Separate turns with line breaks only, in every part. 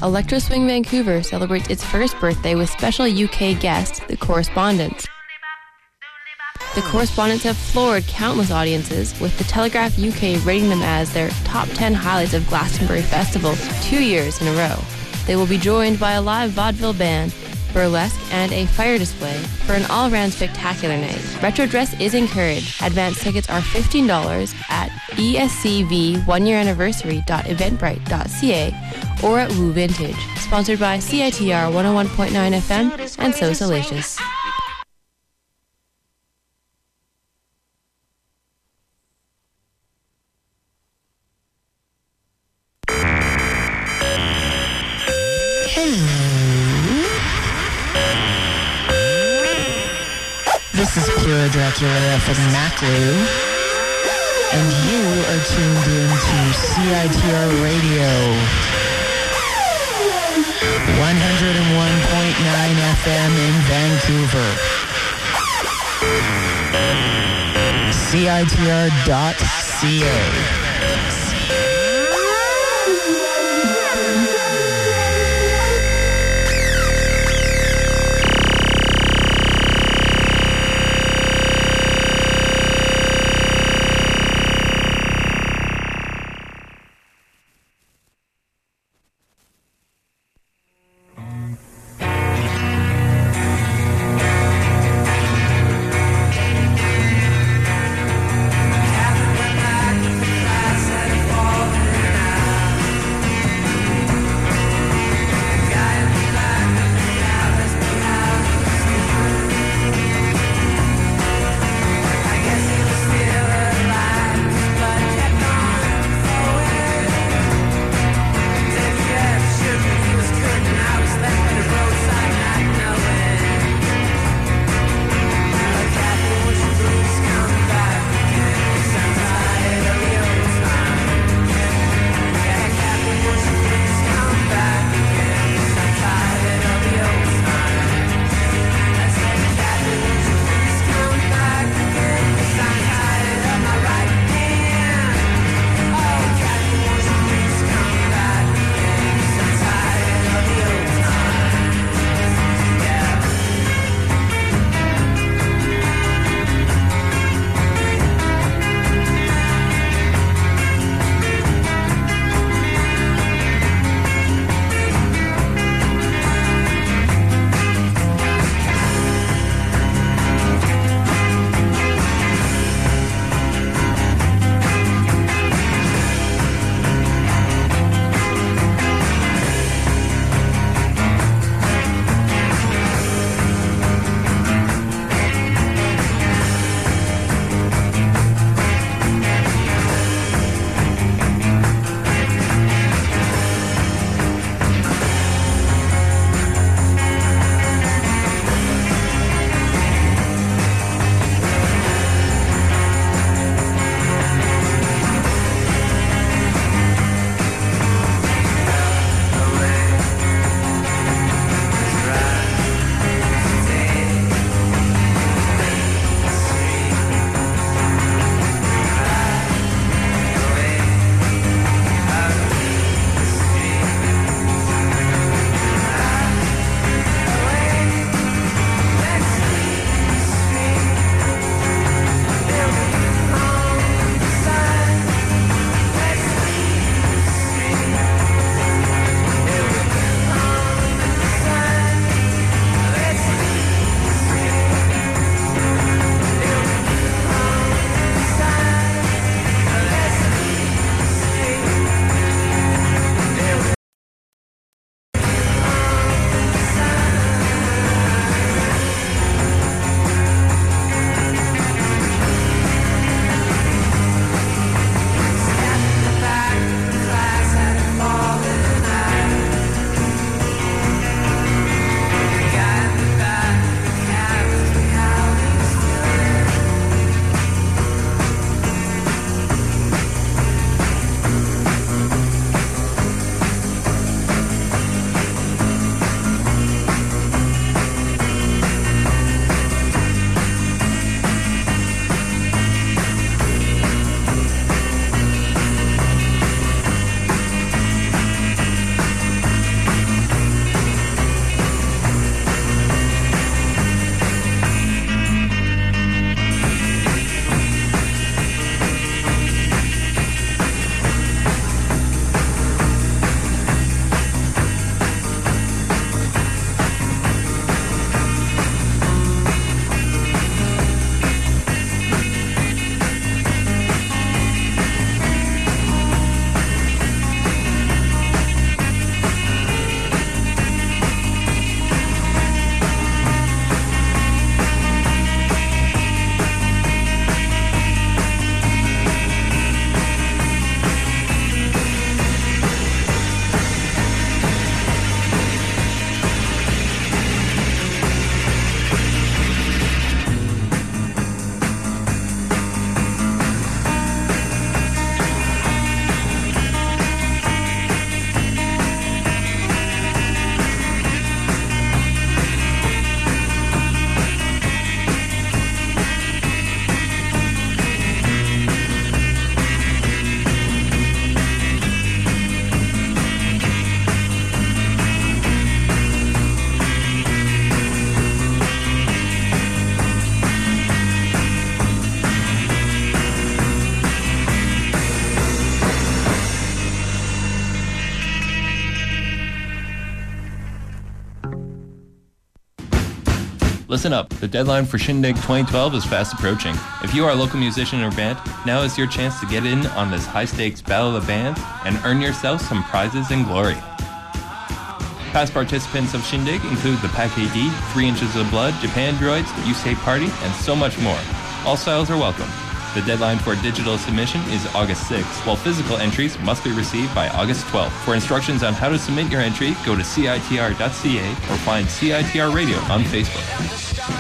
Electro Swing Vancouver celebrates its first birthday with special UK guest, The Correspondents. The Correspondents have floored countless audiences, with The Telegraph UK rating them as their top 10 highlights of Glastonbury Festival 2 years in a row. They will be joined by a live vaudeville band, burlesque, and a fire display for an all-around spectacular night. Retro dress is encouraged. Advance tickets are $15 at escv1yearanniversary.eventbrite.ca or at Woo Vintage. Sponsored by CITR 101.9 FM and So Salacious.
This is Kira Dracula from Maclu, and you are tuned in to CITR Radio, 101.9 FM in Vancouver, CITR.ca.
Listen up, the deadline for Shindig 2012 is fast approaching. If you are a local musician or band, now is your chance to get in on this high-stakes battle of bands and earn yourself some prizes and glory. Past participants of Shindig include the Pack AD, 3 Inches of Blood, Japan Droids, You Party, and so much more. All styles are welcome. The deadline for digital submission is August 6th, while physical entries must be received by August 12th. For instructions on how to submit your entry, go to CITR.ca or find CITR Radio on Facebook.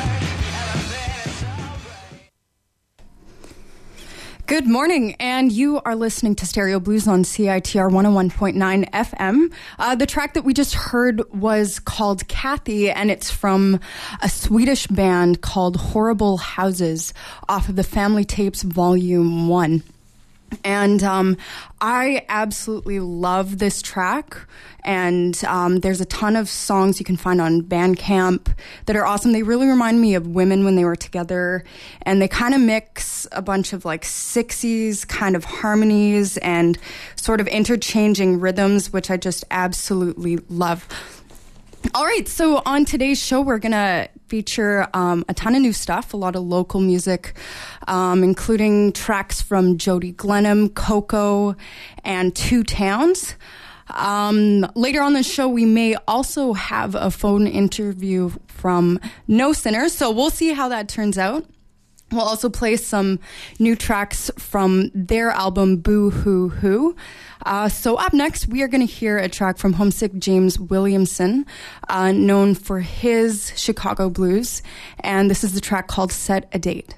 Good morning, and you are listening to Stereo Blues on CITR 101.9 FM. The track that we just heard was called Kathy, and it's from a Swedish band called Horrible Houses off of the Family Tapes Volume 1. And I absolutely love this track, and there's a ton of songs you can find on Bandcamp that are awesome. They really remind me of Women when they were together, and they kind of mix a bunch of like 60s kind of harmonies and sort of interchanging rhythms, which I just absolutely love. All right, so on today's show, we're going to feature a ton of new stuff, a lot of local music, including tracks from Jody Glenham, Coco, and Two Towns. Later on the show, we may also have a phone interview from No Sinners, so we'll see how that turns out. We'll also play some new tracks from their album Boo Hoo Hoo. So up next, we are going to hear a track from Homesick James Williamson, known for his Chicago blues. And this is the track called Set a Date.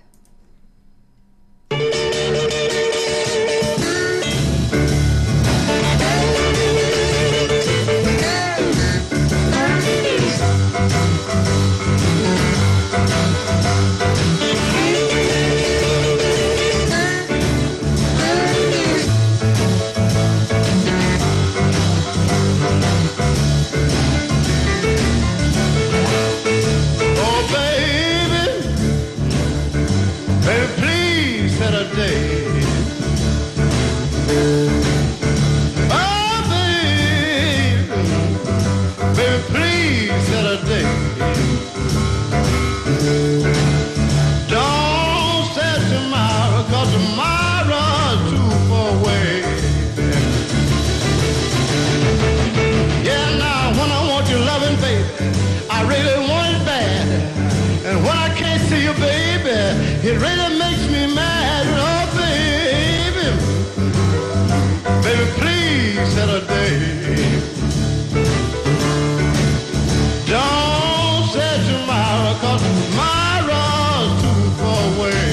It really makes me mad, oh baby. Baby, please set a date. Don't say tomorrow, 'cause tomorrow's too far away.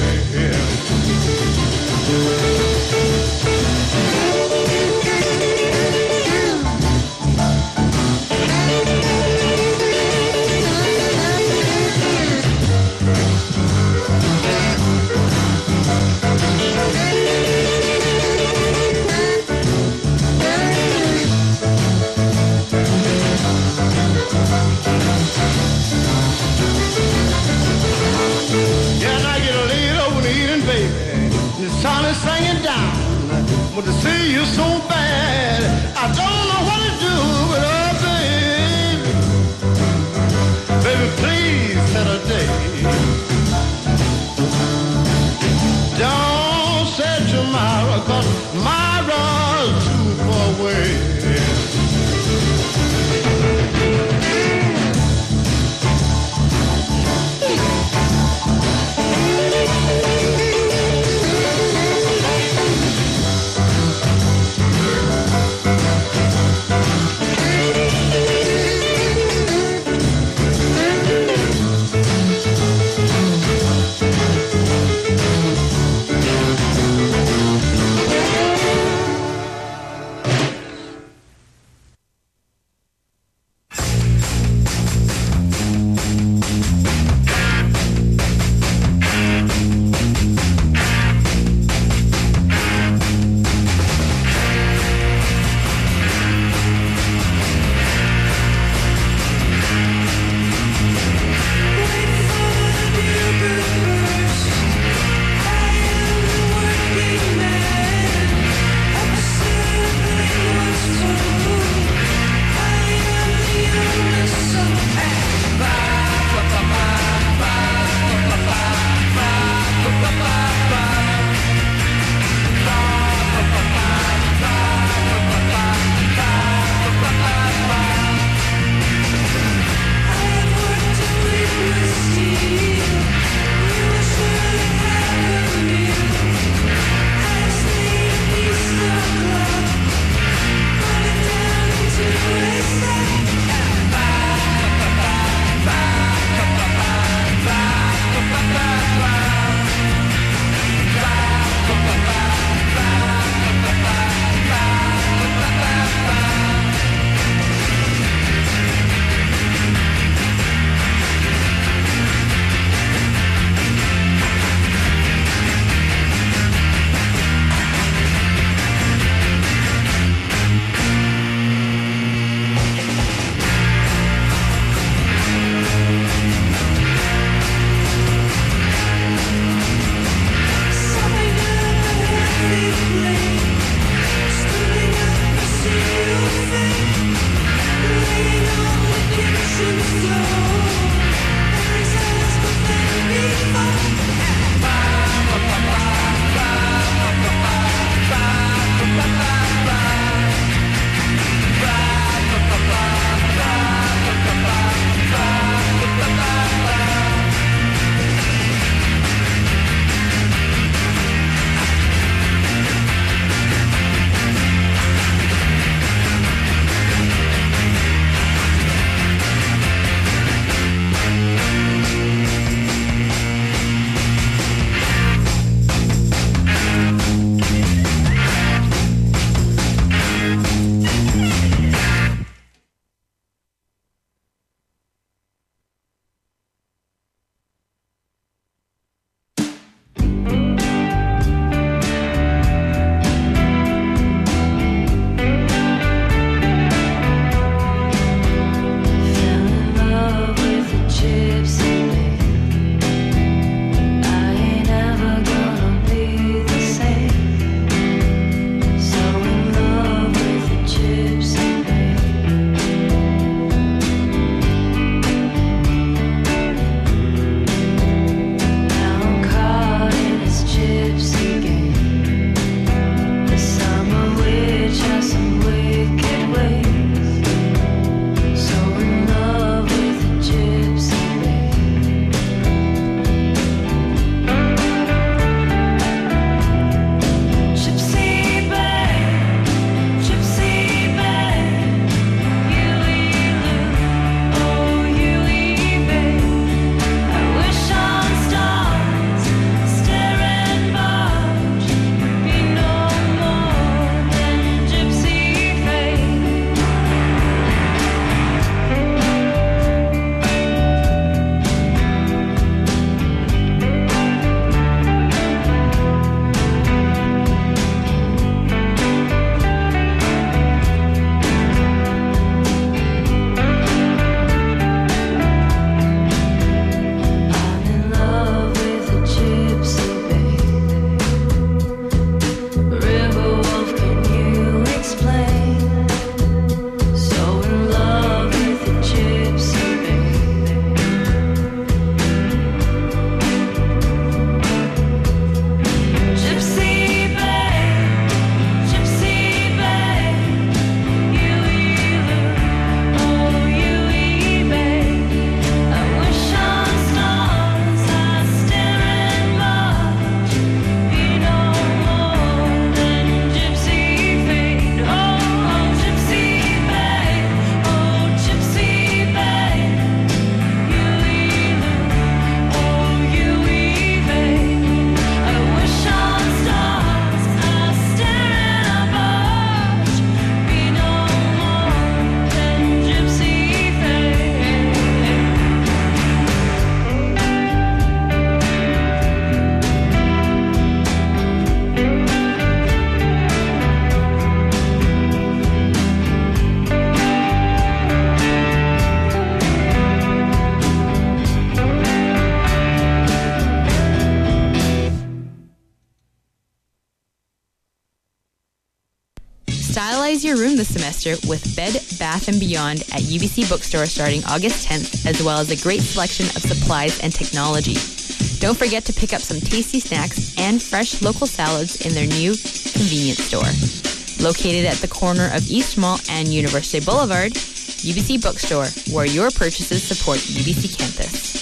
Stylize your room this semester with Bed, Bath & Beyond at UBC Bookstore starting August 10th, as well as a great selection of supplies and technology. Don't forget to pick up some tasty snacks and fresh local salads in their new convenience store. Located at the corner of East Mall and University Boulevard, UBC Bookstore, where your purchases support UBC campus.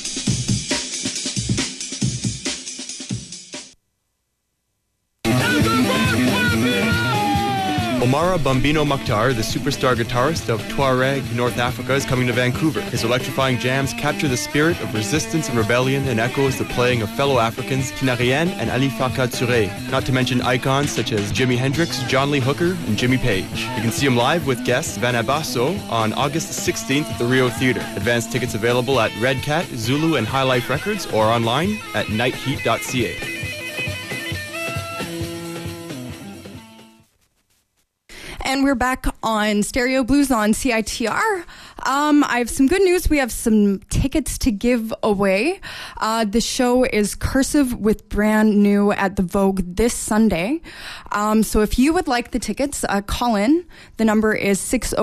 Omara Bambino Mokhtar, the superstar guitarist of Tuareg, North Africa, is coming to Vancouver. His electrifying jams capture the spirit of resistance and rebellion and echoes the playing of fellow Africans Tinarienne and Ali Farka Touré, not to mention icons such as Jimi Hendrix, John Lee Hooker, and Jimmy Page. You can see him live with guests Van Abasso on August 16th at the Rio Theatre. Advance tickets available at Red Cat, Zulu, and High Life Records or online at nightheat.ca.
And we're back on Stereo Blues on CITR. I have some good news. We have some tickets to give away. The show is Cursive with Brand New at the Vogue this Sunday. So if you would like the tickets, call in. The number is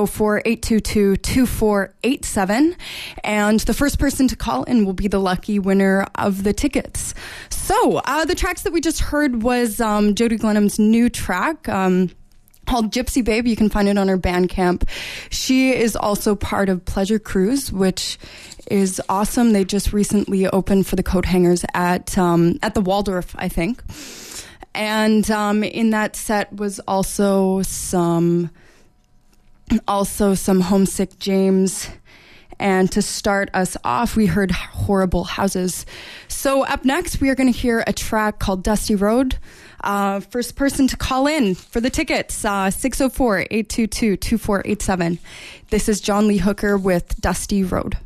604-822-2487. And the first person to call in will be the lucky winner of the tickets. So the tracks that we just heard was Jody Glenham's new track, called Gypsy Babe. You can find it on her Bandcamp. She is also part of Pleasure Cruise, which is awesome. They just recently opened for the coat hangers at the Waldorf, I think. And in that set was also some Homesick James. And to start us off, we heard Horrible Houses. So up next, we are going to hear a track called Dusty Road. First person to call in for the tickets, 604-822-2487. This is John Lee Hooker with Dusty Road.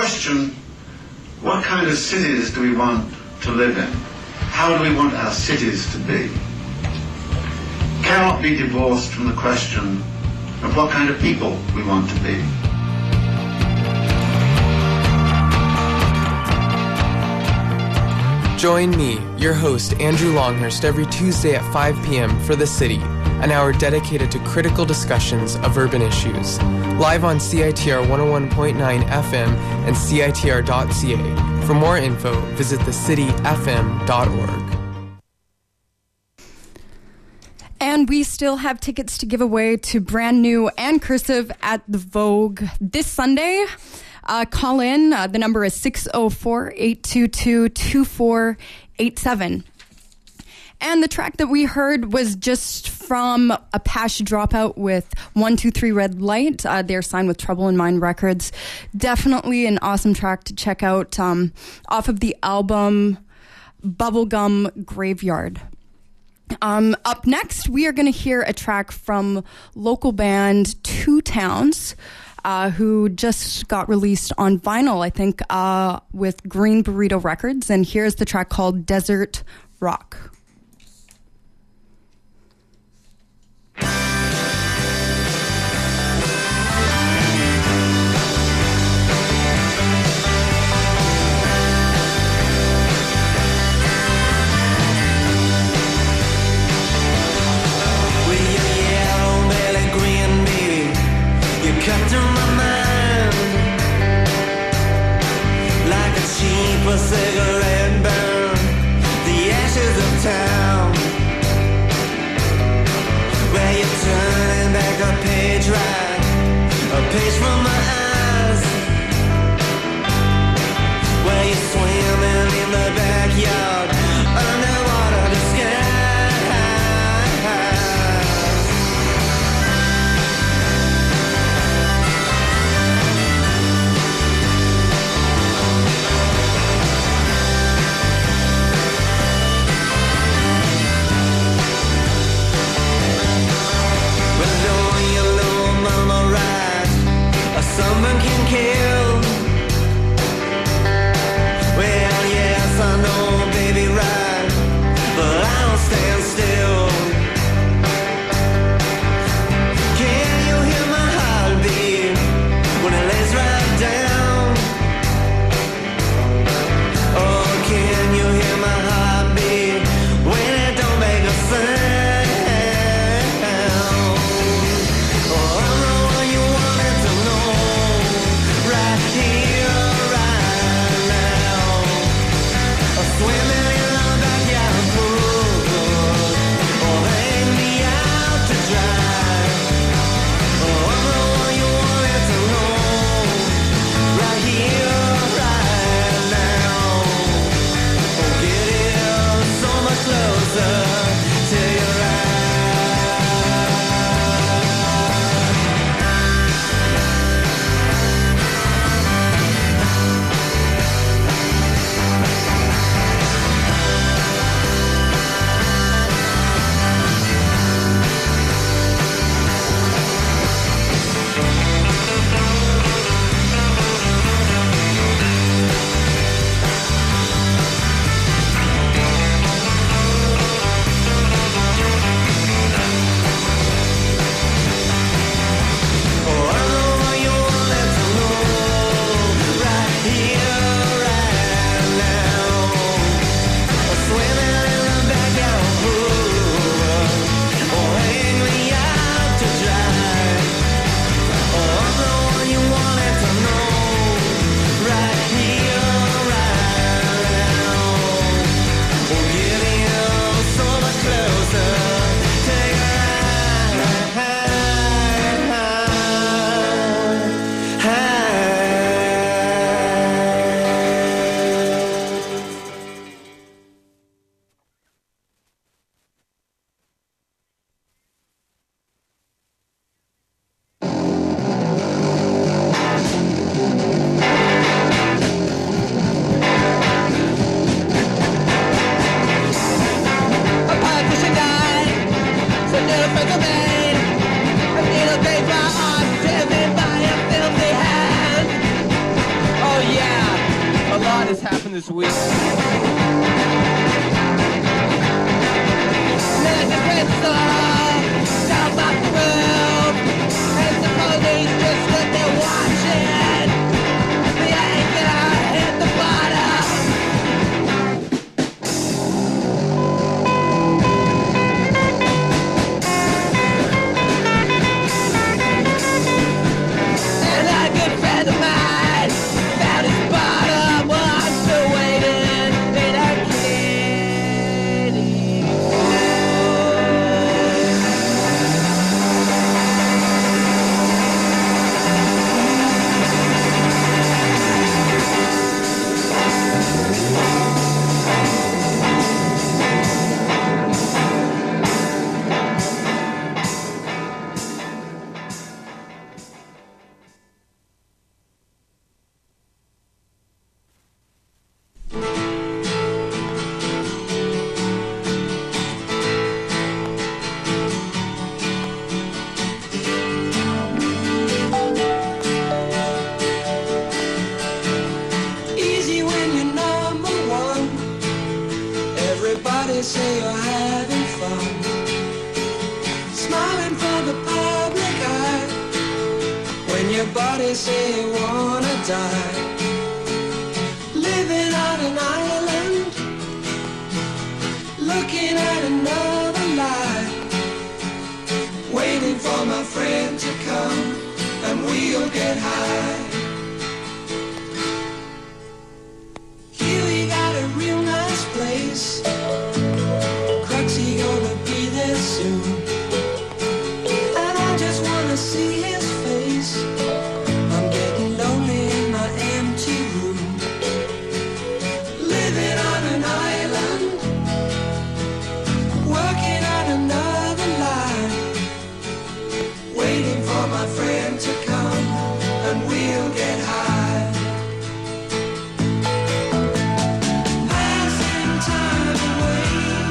question, what kind of cities do we want to live in? How do we want our cities to be? Cannot be divorced from the question of what kind of people we want to be.
Join me, your host, Andrew Longhurst, every Tuesday at 5 p.m. for The City, an hour dedicated to critical discussions of urban issues. Live on CITR 101.9 FM and CITR.ca. For more info, visit thecityfm.org.
And we still have tickets to give away to Brand New and Cursive at the Vogue this Sunday. Call in. The number is 604-822-2487. And the track that we heard was just from Apache Dropout with 123 Red Light. They're signed with Trouble in Mind Records. Definitely an awesome track to check out off of the album Bubblegum Graveyard. Up next, we are going to hear a track from local band Two Towns, who just got released on vinyl, I think, with Green Burrito Records. And here's the track called Desert Rock.
Cigarette burn the ashes of time.
Nation this week.
Say you're having fun, smiling for the public eye. When your body say you wanna die, living on an island, looking at another life, waiting for my friend to come and we'll get high. Here we got a real nice place. He gonna be there soon, and I just wanna see his face. I'm getting lonely in my empty room, living on an island, working on another line, waiting for my friend to come and we'll get high. Passing time away.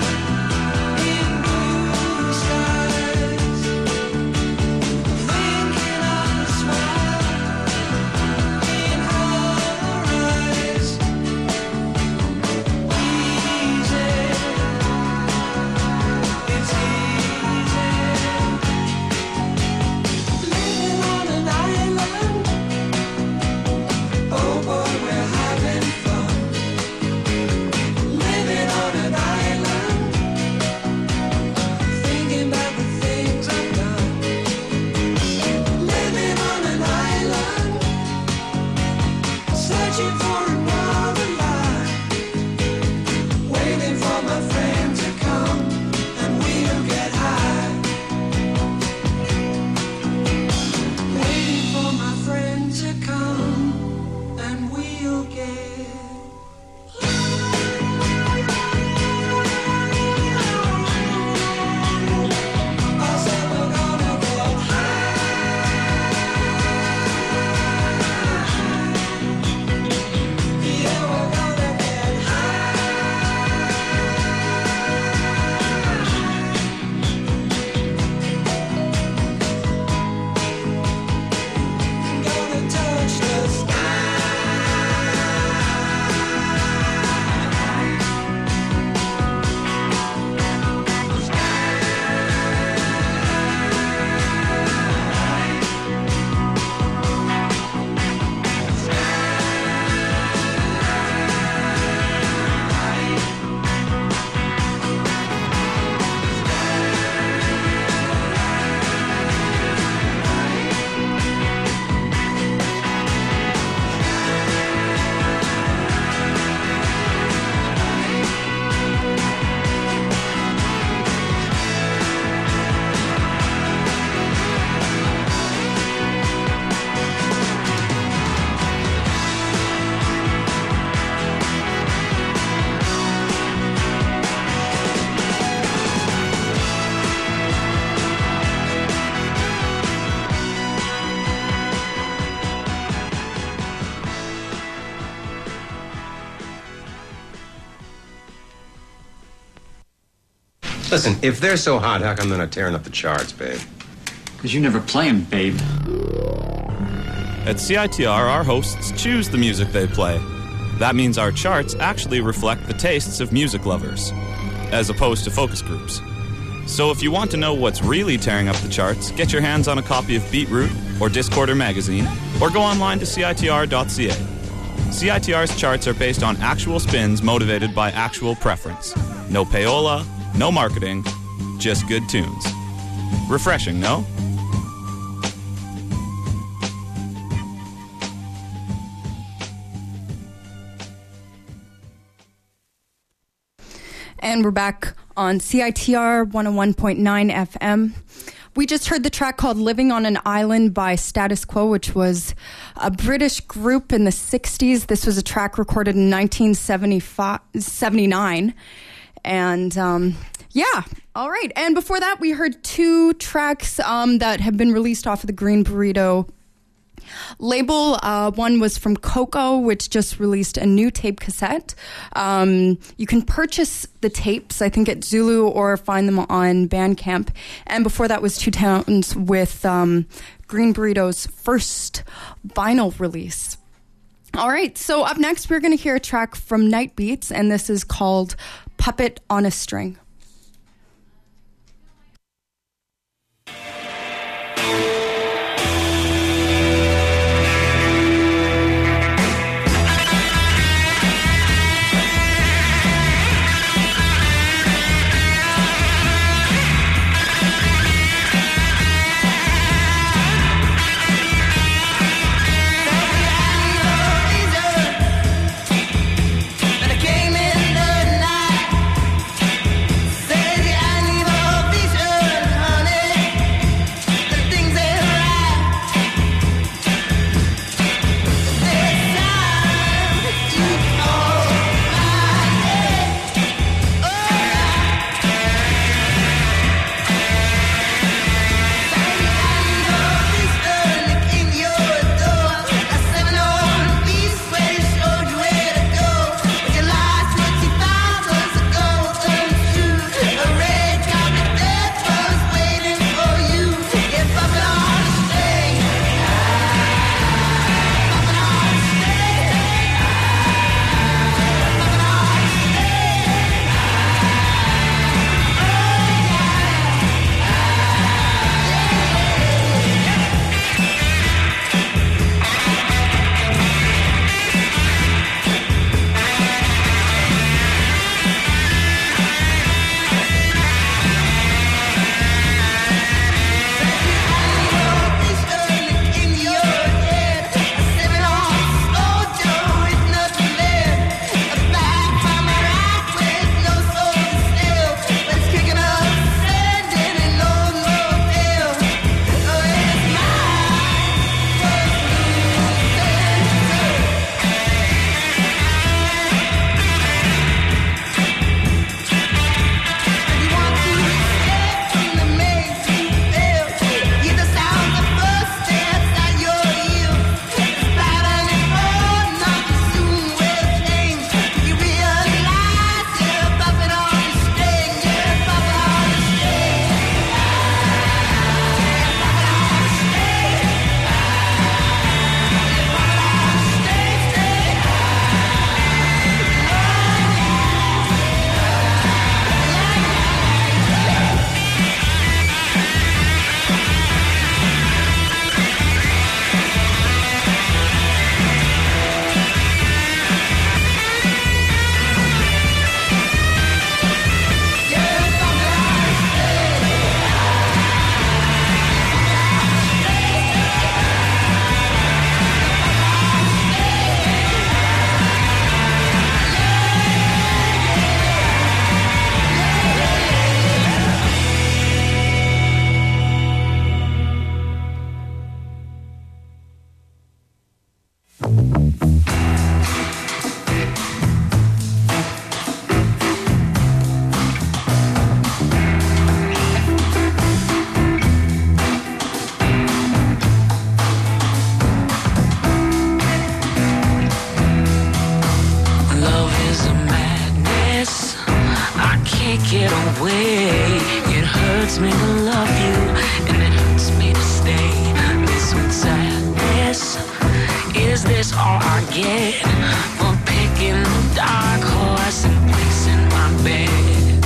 Listen, if they're so hot, how come they're not tearing up the charts, babe?
Because you never play them, babe.
At CITR, our hosts choose the music they play. That means our charts actually reflect the tastes of music lovers, as opposed to focus groups. So if you want to know what's really tearing up the charts, get your hands on a copy of Beatroot or Discorder magazine, or go online to CITR.ca. CITR's charts are based on actual spins motivated by actual preference. No payola, no marketing, just good tunes. Refreshing, no?
And we're back on CITR 101.9 FM. We just heard the track called Living on an Island by Status Quo, which was a British group in the 60s. This was a track recorded in 1979. And yeah, all right. And before that, we heard two tracks that have been released off of the Green Burrito label. One was from Coco, which just released a new tape cassette. You can purchase the tapes, I think, at Zulu or find them on Bandcamp. And before that was Two Towns with Green Burrito's first vinyl release. All right, so up next, we're going to hear a track from Night Beats, and this is called Puppet on a String.
get away. It hurts me to love you, and it hurts me to stay. This sweet sadness, is this all I get for picking picking the dark horse and placing my bed.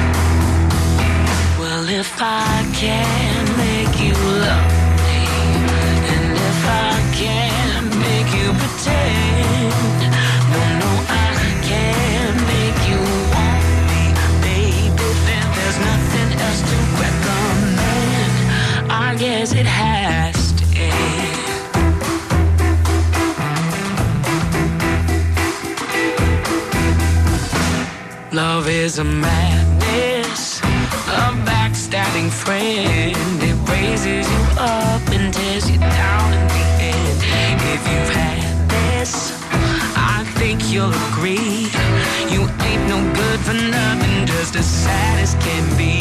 Well, if I can make you love me, and if I can make you pretend, no, I can't make you want me, baby, then there's nothing else to recommend. I guess it has to end. Love is a madness, a backstabbing friend. It raises you up and tears you down in the end. If you've had this, I think you'll agree. You ain't no good for nothing, just as sad as can be.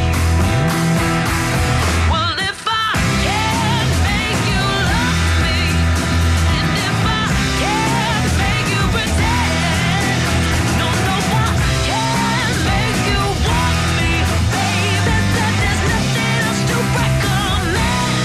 Well, if I can make you love me, and if I can make you pretend, no, I can make you want me, baby, then there's nothing else to recommend.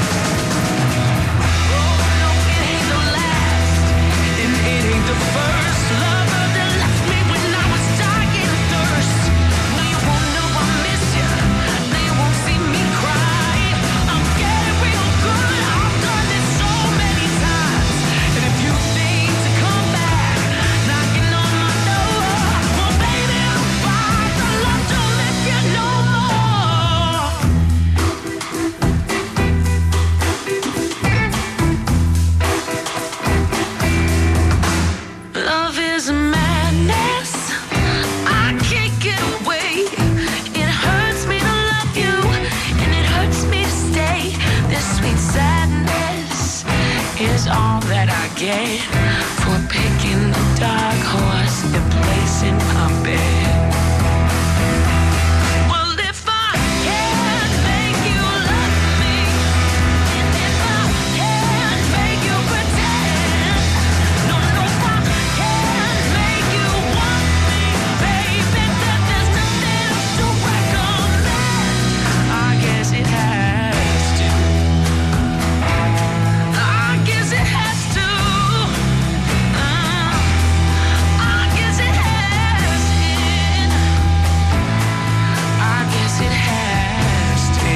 Oh, no, it ain't the last, and it ain't the first lover that left me when I was dying of thirst. No, you won't know I miss you. No, you won't see me cry. I'm getting real good. I've done this so many times. And if you think to come back, knocking on my door, well, baby, I'm fine. I love to live you no more. Love is a madness, I can't get away. It hurts me to love you, and it hurts me to stay. This sweet sadness is all that I get for picking the dark horse and placing my bed. Well, if I can make you love me, and if I can make you pretend, no, I can make you want me, baby, then there's nothing else to recommend. I guess it has to. I guess it has to. I guess it has in. I guess it has to.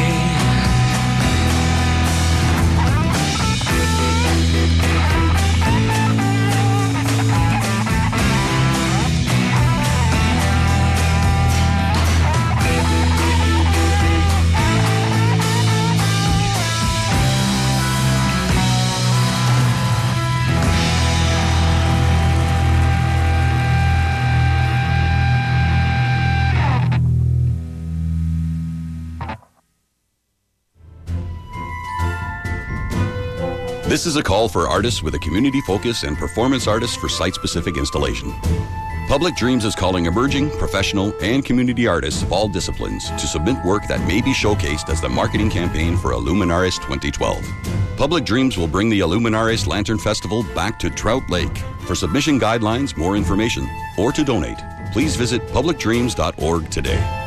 This is a call for artists with a community focus and performance artists for site-specific installation. Public Dreams is calling emerging, professional, and community artists of all disciplines to submit work that may be showcased as the marketing campaign for Illuminaris 2012. Public Dreams will bring the Illuminaris Lantern Festival back to Trout Lake. For submission guidelines, more information, or to donate, please visit publicdreams.org today.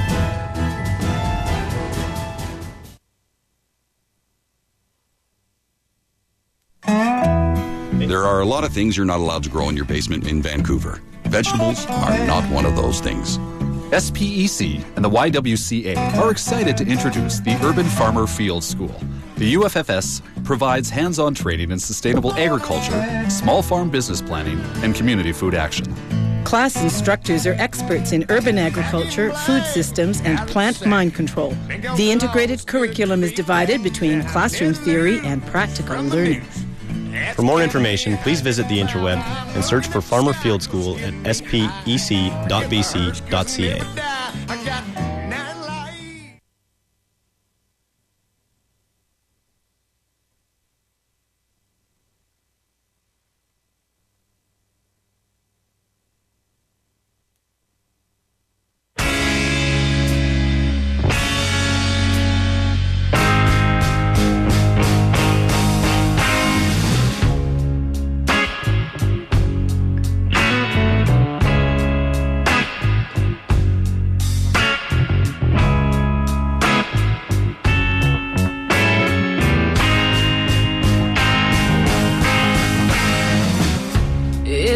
There are a lot of things you're not allowed to grow in your basement in Vancouver. Vegetables are not one of those things.
SPEC and the YWCA are excited to introduce the Urban Farmer Field School. The UFFS provides hands-on training in sustainable agriculture, small farm business planning, and community food action.
Class instructors are experts in urban agriculture, food systems, and plant mind control. The integrated curriculum is divided between classroom theory and practical learning.
For more information, please visit the interweb and search for Farmer Field School at spec.bc.ca.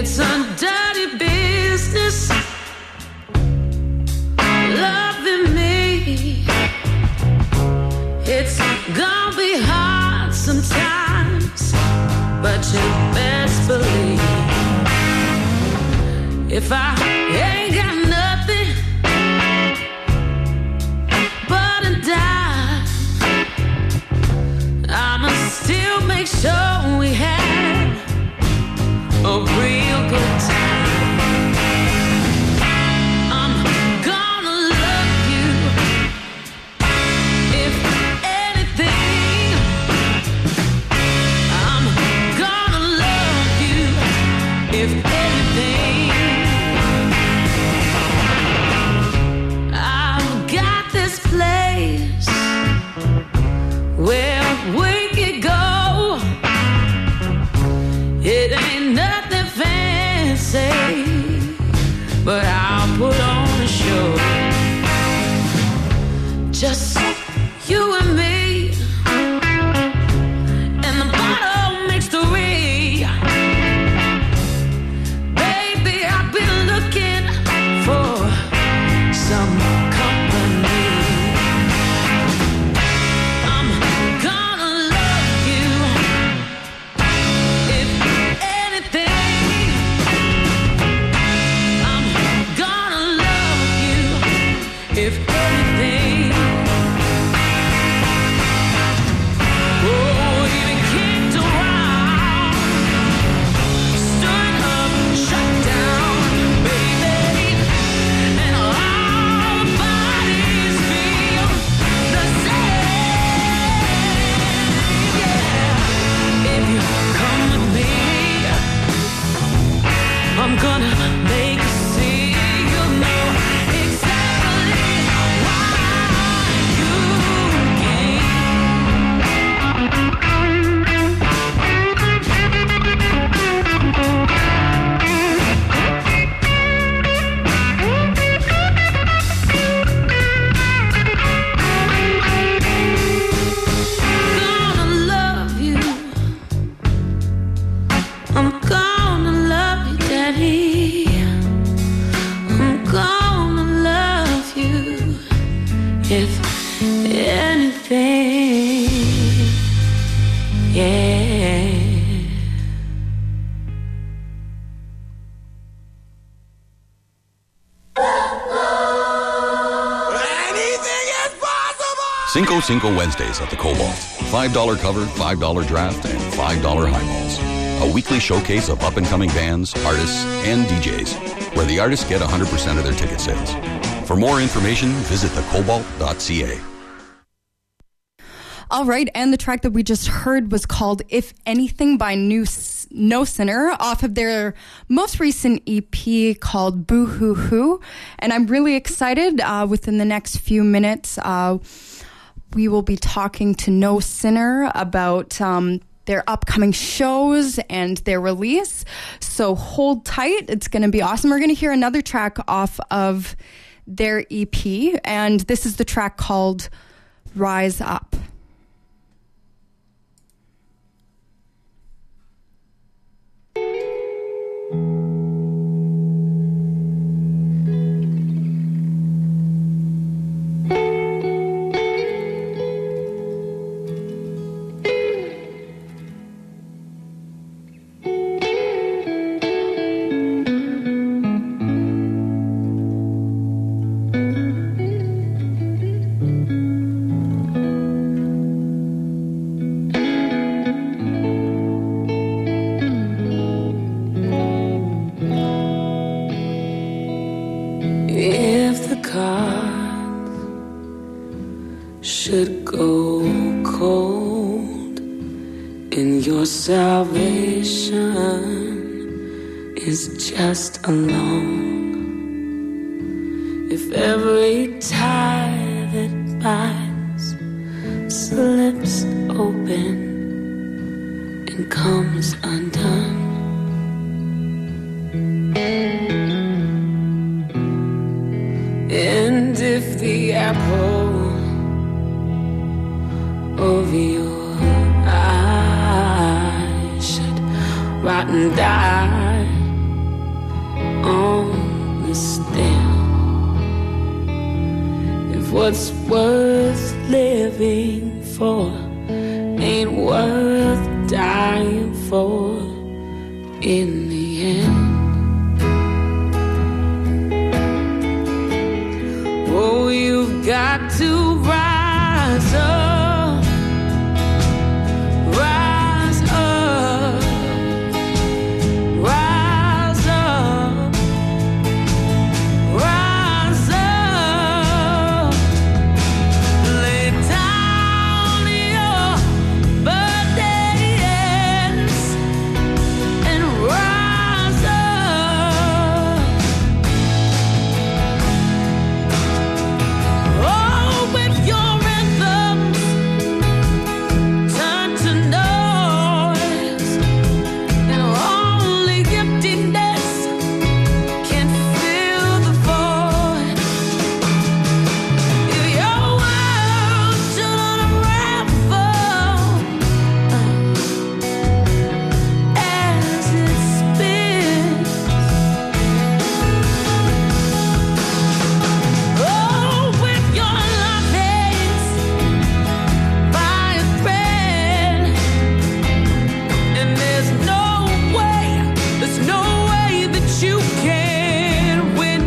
It's a dirty business, loving me. It's gonna be hard sometimes, but you best believe if I ain't got nothing but a dime, I'ma still make sure we have a real good time. I'm gonna love you, if anything. I'm gonna love you, if anything. I've got this place where we could go. It ain't nothing fancy, but I'll put on a show. Just you and me, and the bottle makes three. Baby, I've been looking for some company. I'm gonna love you, if anything. I'm gonna love you, if anything. Oh, even kicked around, stood up, shut down, baby, and all the bodies feel the same. Yeah, if you come with me, I'm gonna make you see. You know exactly why you gonna love you. I'm gonna love you, Daddy. I'm gonna love you, if anything. Yeah.
Cinco Cinco Wednesdays at the Cobalt. $5 cover, $5 draft, and $5 highballs. A weekly showcase of up-and-coming bands, artists, and DJs, where the artists get 100% of their ticket sales. For more information, visit thecobalt.ca.
All right, and the track that we just heard was called If Anything by No Sinner off of their most recent EP called Boo Hoo Hoo. And I'm really excited. Within the next few minutes, we will be talking to No Sinner about their upcoming shows and their release. So hold tight. It's going to be awesome. We're going to hear another track off of their EP, and this is the track called Rise Up.
If the cards should go cold and your salvation is just a loan, if every tie that binds slips open and comes undone, and if the apple of your eye should rot and die
understand if what's worth living for ain't worth dying for in the end. Oh, you've got to rise up, rise up, rise up, rise up. Lay down your burdens and rise up. Oh, with your rhythms turn to noise, and only emptiness can fill the void. If your world should unravel as it spins, oh, with your lovings by a thread, and there's no way that you can win.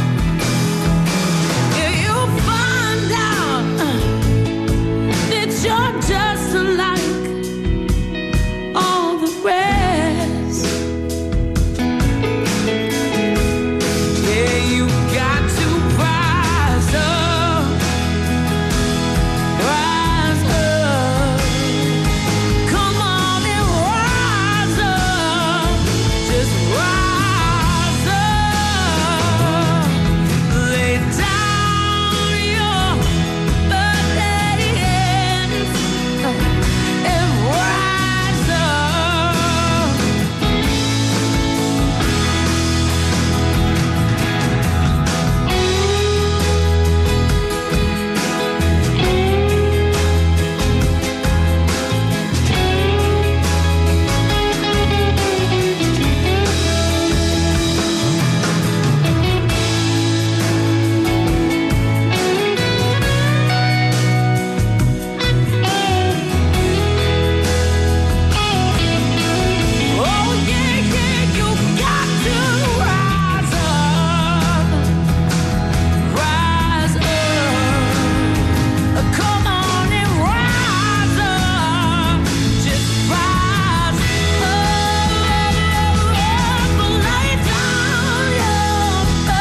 If you find out that you're just like all the rest, yeah, you got to rise up, rise up. Come on and rise up, just rise up. Lay down your burdens and rise up. Oh yeah, you got to rise up, rise up. Come on and rise up, just rise up. Lay down your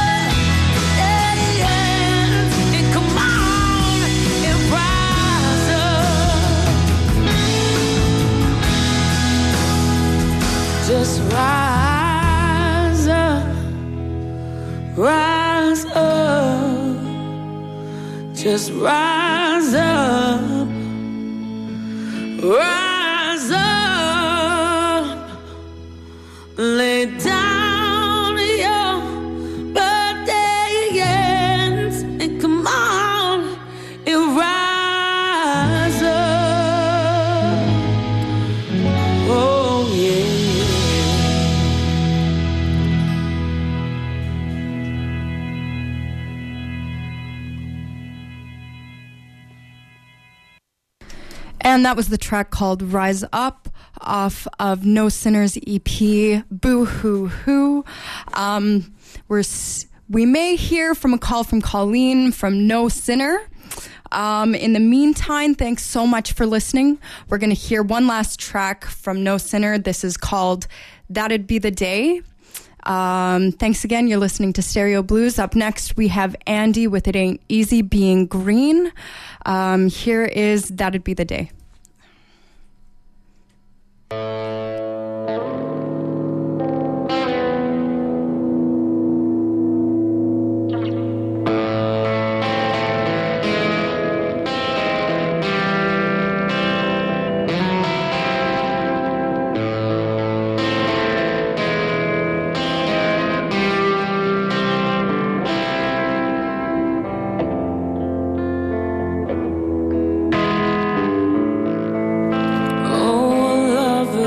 burdens and come on and rise up. Just rise up, rise up, just rise up, rise up. Lay down your burdens and come on and rise up. Oh yeah.
And that was the track called Rise Up off of No Sinners EP, Boo Hoo Hoo. We may hear from a call from Colleen from No Sinner. In the meantime, thanks so much for listening. We're going to hear one last track from No Sinner. This is called That'd Be the Day. Thanks again. You're listening to Stereo Blues. Up next, we have Andy with It Ain't Easy Being Green. Here is That'd Be the Day.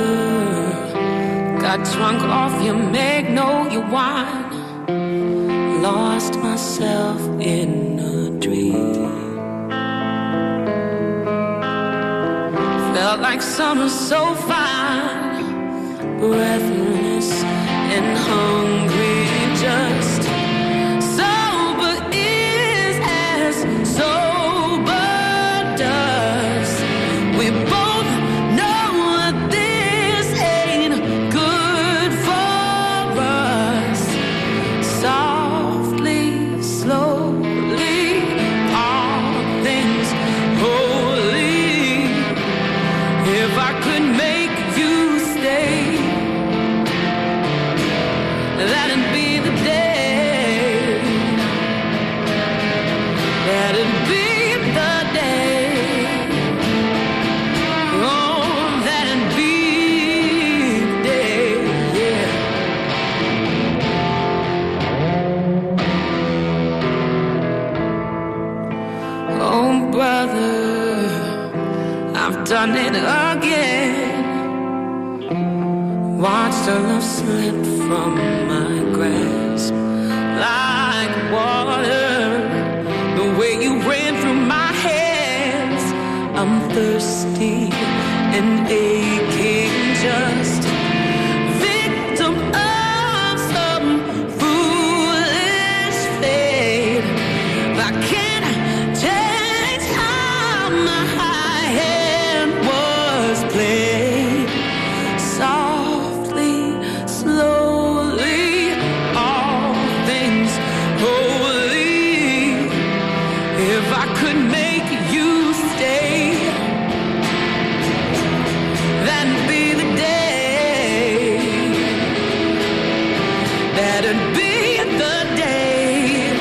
Got drunk off your Magnolia wine. lost myself in a dream. Felt like summer so fine, breathless and hungry, just sober is as sober does. We both know this ain't good for us. Softly, slowly, all things holy. If I could make you stay, that'd be the day. That'd be the day. Oh, that'd be the day, yeah. Oh, brother, I've done it again. Watched our love slip from my grasp like water. The way you ran through my hands, I'm thirsty and aching, just victim of some foolish fate. I can't change how my hand was played. Softly, slowly, all things holy. If I could make you stay, that'd be the day. That'd be the day.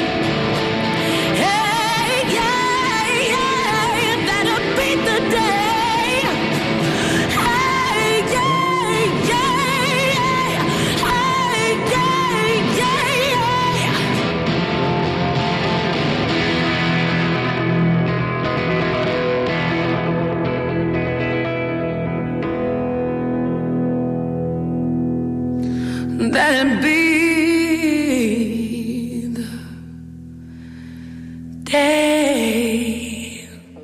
Hey, yeah, yeah, that'd be the day. Hey, yeah, yeah, hey, yeah, yeah. That'd be the day.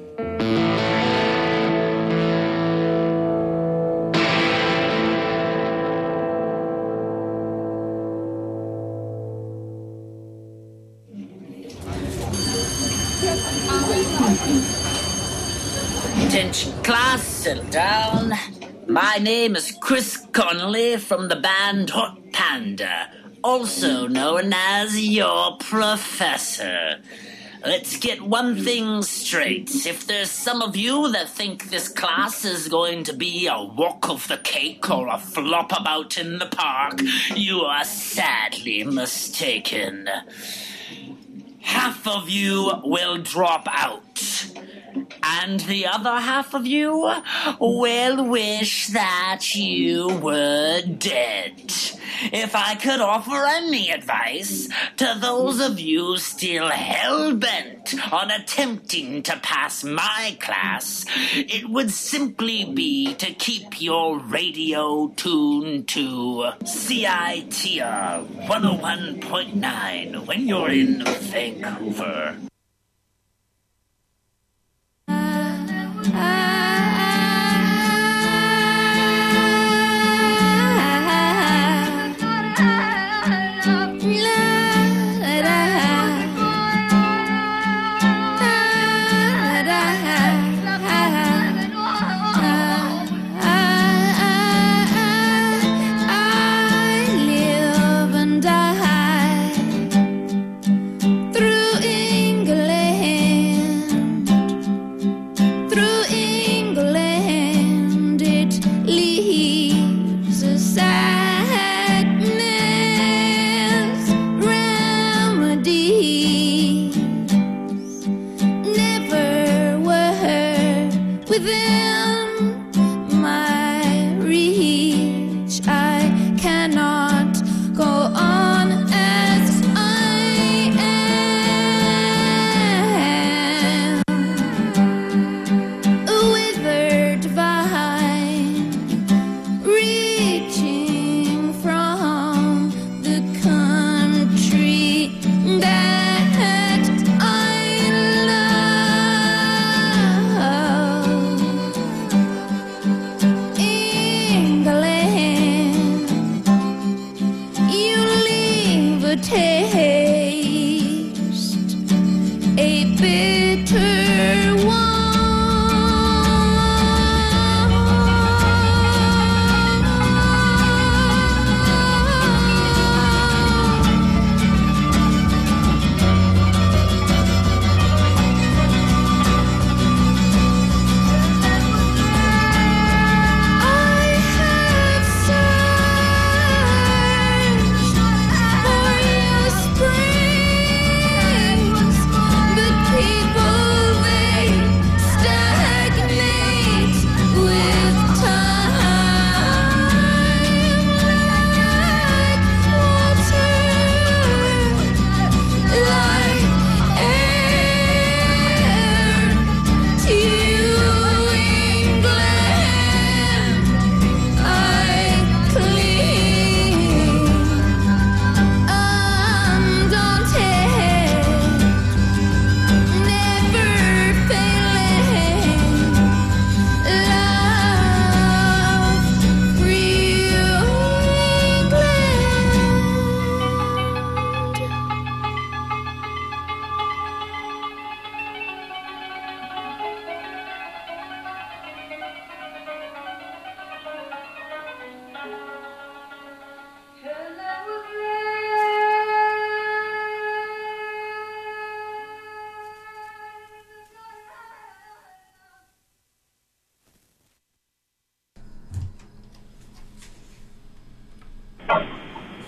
Attention class, settle down. My name is Chris Connolly from the band Hot Panda, also known as your professor. Let's get one thing straight. If there's some of you that think this class is going to be a walk of the cake or a flop about in the park, you are sadly mistaken. Half of you will drop out, and the other half of you will wish that you were dead. If I could offer any advice to those of you still hell-bent on attempting to pass my class, it would simply be to keep your radio tuned to CITR 101.9 when you're in Vancouver.
Through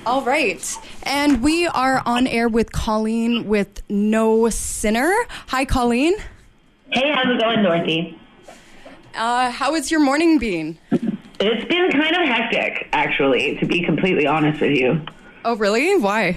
All right. And we are on air with Colleen with No Sinner. Hi, Colleen.
Hey, how's it going, Dorothy?
How has your morning been?
It's been kind of hectic, actually, to be completely honest with you.
Oh, really? Why?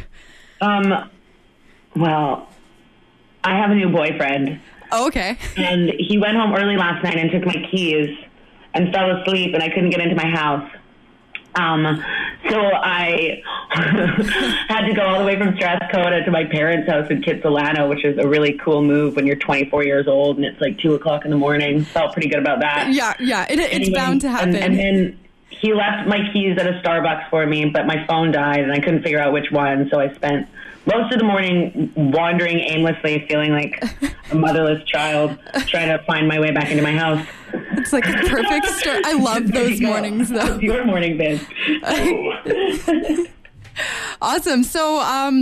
Well, I have a new boyfriend.
Oh, okay.
And he went home early last night and took my keys and fell asleep, and I couldn't get into my house. So I had to go all the way from Strathcona to my parents' house in Kitsilano, which is a really cool move when you're 24 years old and it's like 2 o'clock in the morning. Felt pretty good about that.
Yeah, it's
Anyway,
bound to happen.
And then he left my keys at a Starbucks for me, but my phone died and I couldn't figure out which one. So I spent most of the morning wandering aimlessly, feeling like a motherless child, trying to find my way back into my house.
It's like a perfect start. I love those mornings, though.
How's your morning been?
Awesome. So,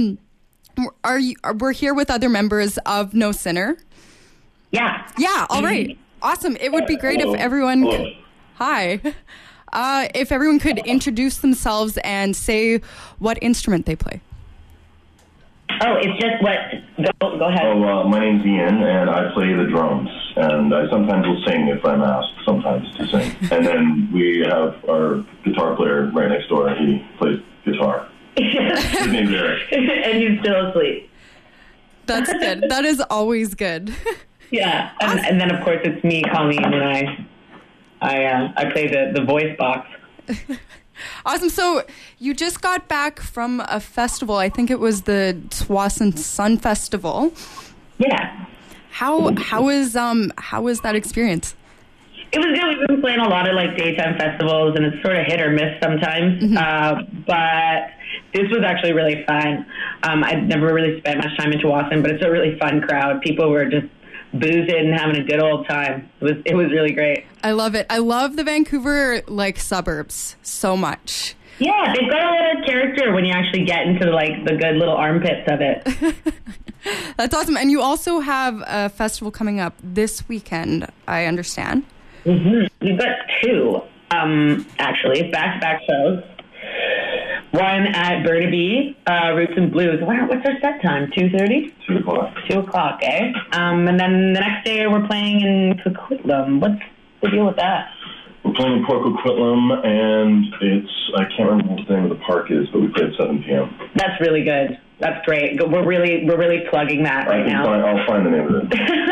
we're here with other members of No Sinner.
Yeah.
Yeah. All right. Awesome. It would be great if everyone. Hi. If everyone could introduce themselves and say what instrument they play.
Oh, it's just what. Go ahead.
Oh, my name's Ian, and I play the drums. And I sometimes will sing if I'm asked, sometimes to sing. And then we have our guitar player right next door. He plays guitar. His name's Eric.
And he's still asleep.
That's good. That is always good.
Yeah. And then, of course, it's me, Colleen, and I play the voice box.
Awesome. So you just got back from a festival. I think it was the Tsawwassen Sun Festival.
Yeah.
How was that experience?
It was good. We've been playing a lot of like daytime festivals, and it's sort of hit or miss sometimes. But this was actually really fun. I'd never really spent much time in Tsawwassen, but it's a really fun crowd. People were just boozing and having a good old time. It was really great.
I love it. I love the Vancouver suburbs so much.
Yeah, they've got a lot of character when you actually get into the good little armpits of it.
That's awesome. And you also have a festival coming up this weekend, I understand.
Mm-hmm. We've got two, actually, back-to-back shows. One at Burnaby, Roots and Blues. What's our set time? 2:30?
2 o'clock.
2 o'clock, eh? And then the next day we're playing in Coquitlam. What's the deal with that?
We're playing in Port Coquitlam, and I can't remember what the name of the park is, but we play at 7 p.m.
That's really good. That's great. We're really plugging that right now.
I'll find the name of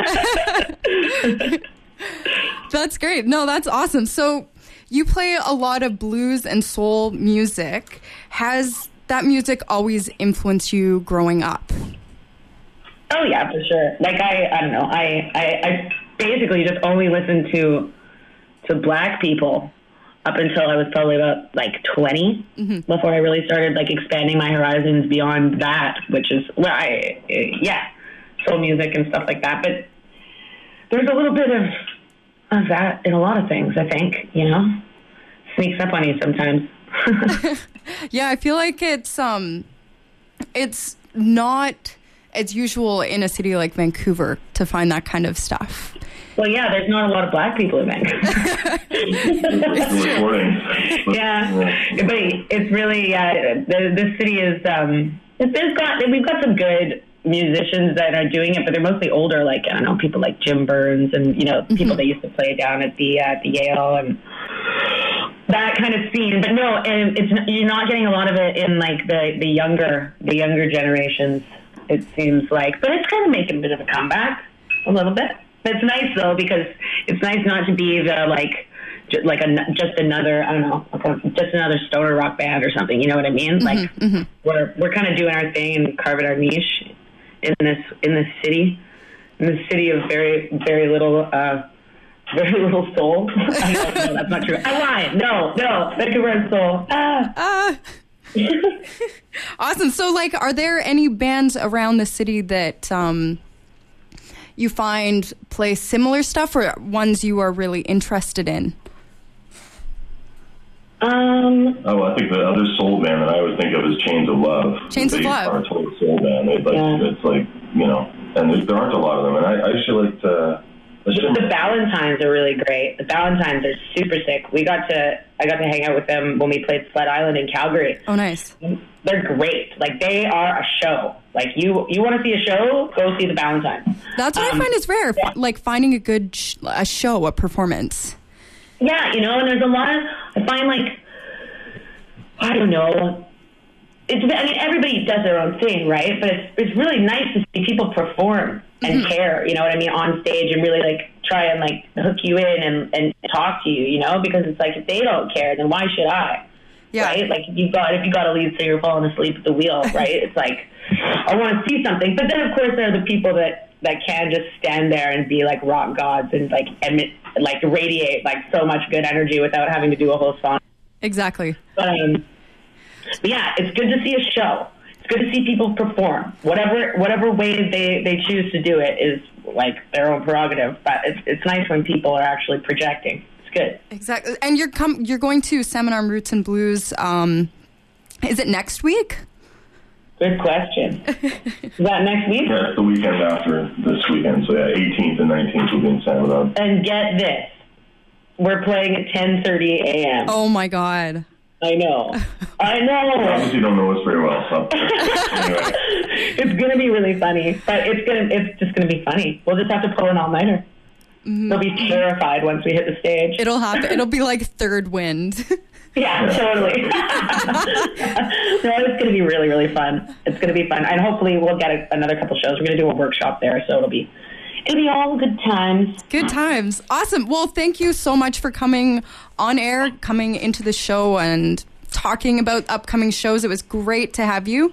it.
That's great. No, that's awesome. So you play a lot of blues and soul music. Has that music always influenced you growing up?
Oh, yeah, for sure. I don't know. I basically just only listened to black people up until I was probably about 20 before I really started expanding my horizons beyond that, which is soul music and stuff like that. But there's a little bit of that in a lot of things, I think, sneaks up on you sometimes.
Yeah, I feel like it's not as usual in a city like Vancouver to find that kind of stuff.
Well, yeah, there's not a lot of black people in Vancouver. Yeah, but it's really this city is we've got some good musicians that are doing it, but they're mostly older, I don't know, people like Jim Burns and people that used to play down at the Yale and that kind of scene. But no, and you're not getting a lot of it in the younger generations, it seems like. But it's kind of making a bit of a comeback a little bit. It's nice though, because it's nice not to be just another, I don't know, just another stoner rock band or something. You know what I mean? We're kind of doing our thing and carving our niche in this city of very very little soul. I know, no, that's not true. I lied. No, Vancouver has soul.
Awesome. So, are there any bands around the city that you find play similar stuff, or ones you are really interested in?
I think the other soul band that I always think of is Chains of Love.
Chains of Love.
They are a total soul band. It's and there aren't a lot of them. And I actually like to
The Valentines are really great. The Valentines are super sick. I got to hang out with them when we played Sled Island in Calgary.
Oh, nice.
They're great. Like, they are a show. Like, you want to see a show? Go see the Valentines.
That's what I find is rare.
Yeah.
Like, finding a good a show, a performance.
Yeah, and there's a lot of, I find, like, I don't know. Everybody does their own thing, right? But it's really nice to see people perform and care, you know what I mean, on stage, and really, like, try and, like, hook you in and talk to you, you know? Because it's like, if they don't care, then why should I?
Yeah.
Right? Like, if you got a lead singer falling asleep at the wheel, right? It's like, I want to see something. But then, of course, there are the people that can just stand there and be, like, rock gods and, like, radiate, like, so much good energy without having to do a whole song.
Exactly.
But yeah, it's good to see a show. It's good to see people perform. Whatever way they choose to do it is, like, their own prerogative. But it's nice when people are actually projecting. It's good.
Exactly. And you're going to Seminar Roots and Blues. Is it next week?
Good question. Is that next week?
Yeah, it's the weekend after this weekend. So, yeah, 18th and 19th will be in San Bernardino.
And get this. We're playing at 10:30 a.m.
Oh, my God.
I know.
Obviously, you don't know us very well, so. Anyway.
It's going to be really funny. But it's just going to be funny. We'll just have to pull an all-nighter. They'll be terrified once we hit the stage.
It'll happen. It'll be like Third Wind.
Yeah, totally. No, it's going to be really, really fun. It's going to be fun. And hopefully we'll get another couple shows. We're going to do a workshop there, so it'll be all good times.
Good times. Awesome. Well, thank you so much for coming on air, coming into the show and talking about upcoming shows. It was great to have you.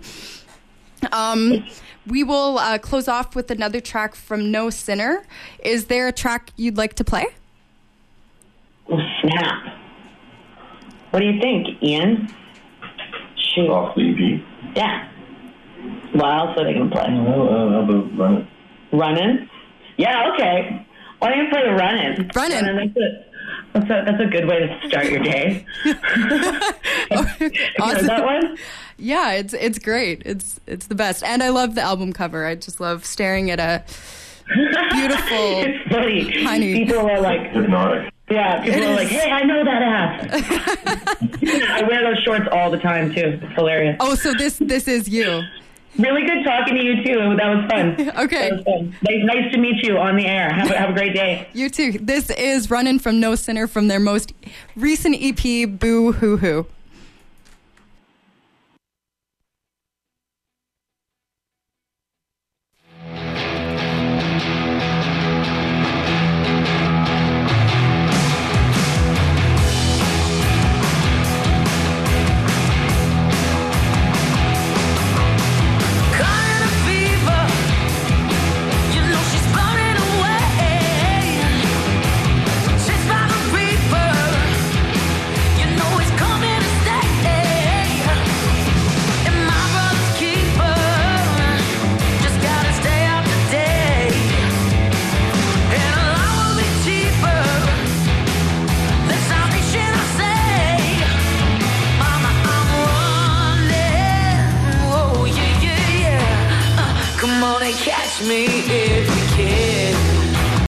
We will close off with another track from No Sinner. Is there a track you'd like to play?
Oh, snap. What do you think, Ian? Shoot.
Off the EP?
Yeah. What else are they going to play?
How about Runnin'?
Runnin'? Yeah, okay. Why don't you play Runnin'?
Runnin'.
That's a good way to start your day.
Awesome.
You heard that one?
Yeah, it's great. It's the best. And I love the album cover. I just love staring at a beautiful,
it's funny.
tiny...
People are like...
Hypnotic.
Yeah, people are like, hey, I know that ass. Yeah, I wear those shorts all the time, too. It's hilarious.
Oh, so this is you.
Really good talking to you, too. That was fun.
Okay.
That was fun. Nice to meet you on the air. Have a great day.
You, too. This is Runnin' from No Sinner from their most recent EP, Boo Hoo Hoo.
Catch me